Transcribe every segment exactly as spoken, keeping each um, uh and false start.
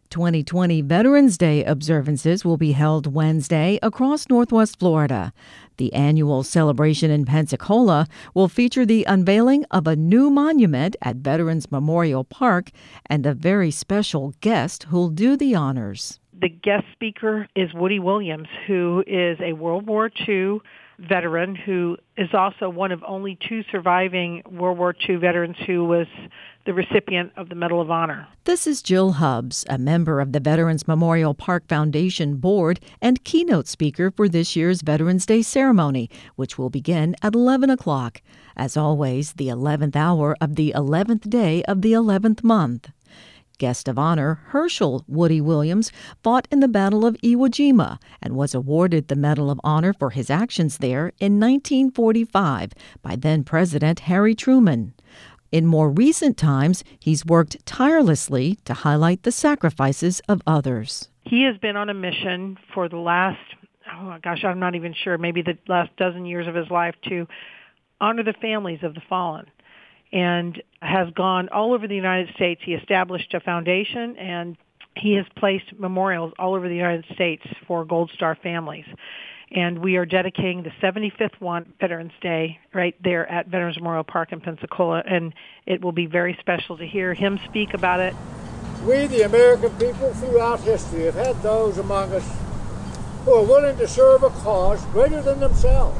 twenty twenty Veterans Day observances will be held Wednesday across Northwest Florida. The annual celebration in Pensacola will feature the unveiling of a new monument at Veterans Memorial Park and a very special guest who'll do the honors. The guest speaker is Woody Williams, who is a World War Two veteran who is also one of only two surviving World War Two veterans who was the recipient of the Medal of Honor. This is Jill Hubbs, a member of the Veterans Memorial Park Foundation Board and keynote speaker for this year's Veterans Day ceremony, which will begin at eleven o'clock. As always, the eleventh hour of the eleventh day of the eleventh month. Guest of honor, Herschel Woody Williams, fought in the Battle of Iwo Jima and was awarded the Medal of Honor for his actions there in nineteen forty-five by then-President Harry Truman. In more recent times, he's worked tirelessly to highlight the sacrifices of others. He has been on a mission for the last, oh gosh, I'm not even sure, maybe the last dozen years of his life to honor the families of the fallen, and has gone all over the United States. He established a foundation, and he has placed memorials all over the United States for Gold Star families. And we are dedicating the seventy-fifth one, Veterans Day, right there at Veterans Memorial Park in Pensacola, and it will be very special to hear him speak about it. We, the American people, throughout history have had those among us who are willing to serve a cause greater than themselves.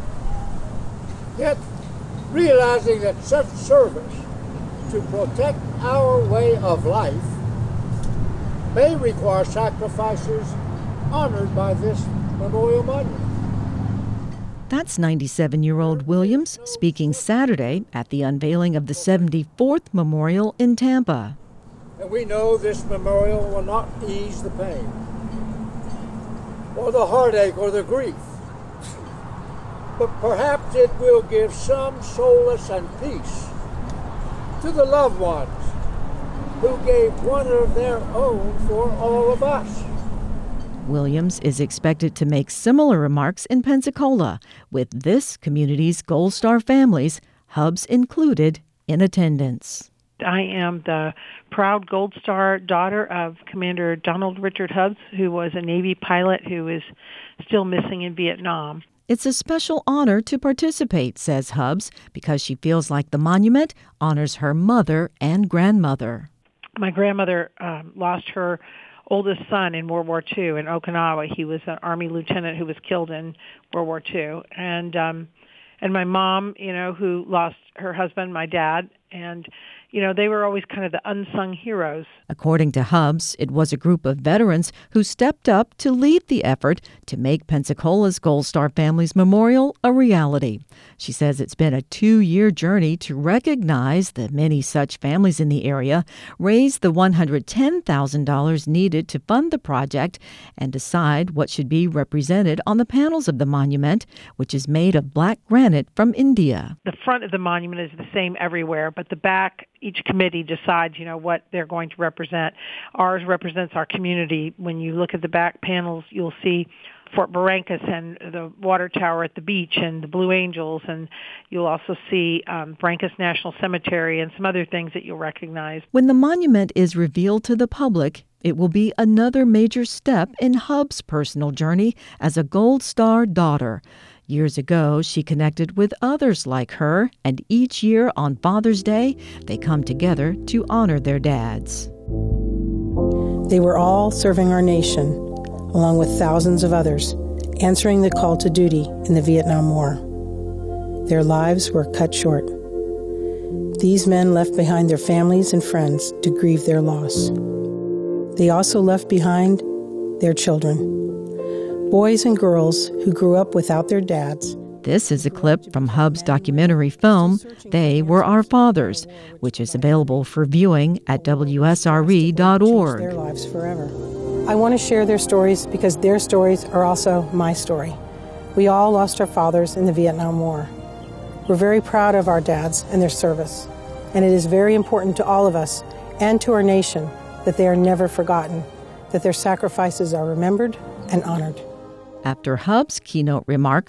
Yet, realizing that such service to protect our way of life may require sacrifices honored by this memorial monument. That's ninety-seven-year-old Williams speaking Saturday at the unveiling of the seventy-fourth memorial in Tampa. And we know this memorial will not ease the pain, or the heartache, or the grief. But perhaps it will give some solace and peace to the loved ones who gave one of their own for all of us. Williams is expected to make similar remarks in Pensacola, with this community's Gold Star families, Hubbs included, in attendance. I am the proud Gold Star daughter of Commander Donald Richard Hubbs, who was a Navy pilot who is still missing in Vietnam. It's a special honor to participate, says Hubbs, because she feels like the monument honors her mother and grandmother. My grandmother um, lost her oldest son in World War Two in Okinawa. He was an Army lieutenant who was killed in World War Two. And um, and my mom, you know, who lost her husband, my dad, and, you know, they were always kind of the unsung heroes. According to Hubbs, it was a group of veterans who stepped up to lead the effort to make Pensacola's Gold Star Families Memorial a reality. She says it's been a two-year journey to recognize the many such families in the area, raise the one hundred ten thousand dollars needed to fund the project, and decide what should be represented on the panels of the monument, which is made of black granite from India. The front of the monument is the same everywhere, but the back, each committee decides, you know, what they're going to represent. Ours represents our community. When you look at the back panels, you'll see Fort Barrancas and the water tower at the beach and the Blue Angels, and you'll also see um, Barrancas National Cemetery and some other things that you'll recognize. When the monument is revealed to the public, it will be another major step in Hubbs' personal journey as a Gold Star daughter. Years ago, she connected with others like her, and each year on Father's Day, they come together to honor their dads. They were all serving our nation, along with thousands of others, answering the call to duty in the Vietnam War. Their lives were cut short. These men left behind their families and friends to grieve their loss. They also left behind their children, boys and girls who grew up without their dads. This is a clip from Hubbs' documentary film, They Were Our Fathers, which is available for viewing at W S R E dot org. Their lives forever. I want to share their stories because their stories are also my story. We all lost our fathers in the Vietnam War. We're very proud of our dads and their service, and it is very important to all of us and to our nation that they are never forgotten, that their sacrifices are remembered and honored. After Hubbs' keynote remarks,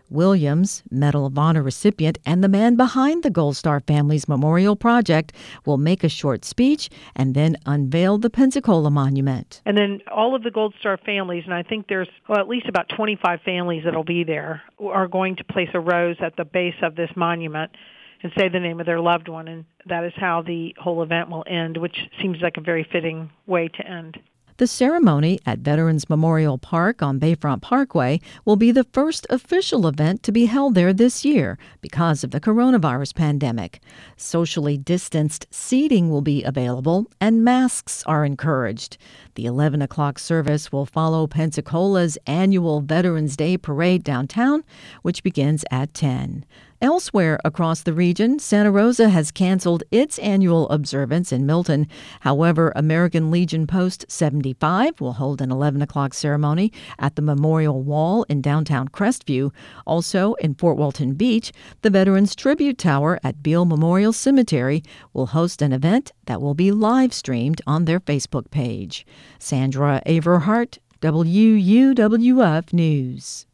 Williams, Medal of Honor recipient, and the man behind the Gold Star Families Memorial Project will make a short speech and then unveil the Pensacola Monument. And then all of the Gold Star families, and I think there's well, at least about twenty-five families that'll be there, are going to place a rose at the base of this monument and say the name of their loved one, and that is how the whole event will end, which seems like a very fitting way to end. The ceremony at Veterans Memorial Park on Bayfront Parkway will be the first official event to be held there this year because of the coronavirus pandemic. Socially distanced seating will be available and masks are encouraged. The eleven o'clock service will follow Pensacola's annual Veterans Day Parade downtown, which begins at ten. Elsewhere across the region, Santa Rosa has canceled its annual observance in Milton. However, American Legion Post seventy-five will hold an eleven o'clock ceremony at the Memorial Wall in downtown Crestview. Also, in Fort Walton Beach, the Veterans Tribute Tower at Beale Memorial Cemetery will host an event that will be live-streamed on their Facebook page. Sandra Averhart, W U W F News.